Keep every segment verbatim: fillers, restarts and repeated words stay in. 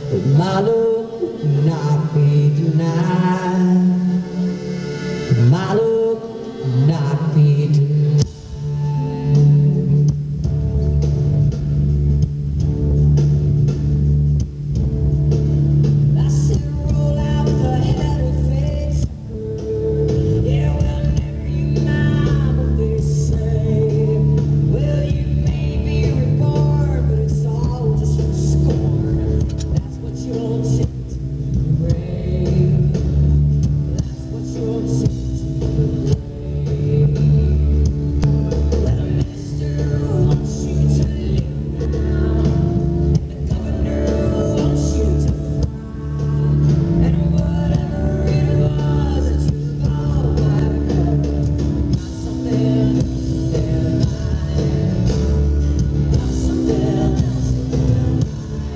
But my love would not be denied. My love would not be denied. I said roll out the head of face. Yeah, well, never you mind what they say. Well, you may be reborn, but it's all just for scorn. That's what you'll take to the grave. That's what you'll take to the grave. Well, the minister wants you to live now, and the governor wants you to fly, and whatever it was that you thought might occur, got something else in their mind. Got something else in their mind.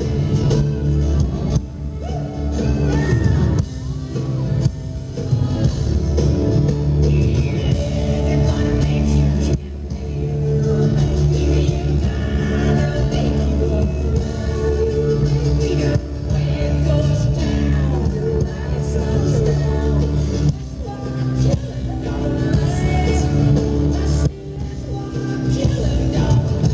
They're gonna make you campaign. Even you die, they'll make you afraid. Either way it goes down, your life's not your own. That's why killer don't last. I say that's why killer don't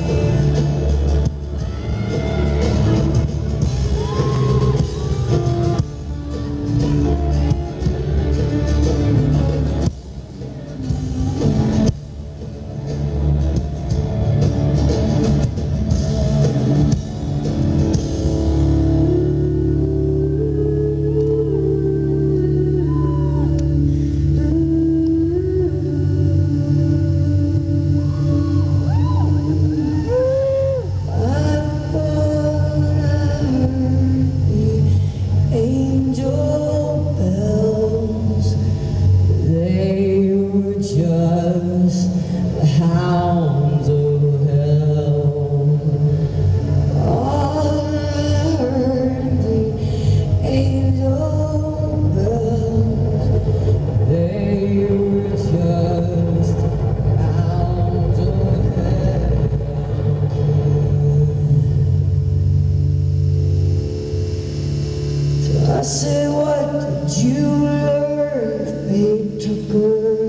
angel bells, they were just the hounds of hell. All I heard the angel bells, they were just hounds of hell. So I said, what did you learn, Fate Tucker?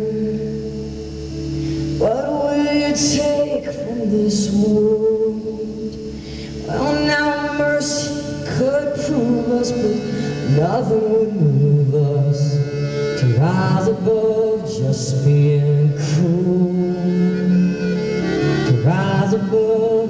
What will you take from this world? Well, now mercy could prove us, but nothing would move us to rise above just being cruel, to rise above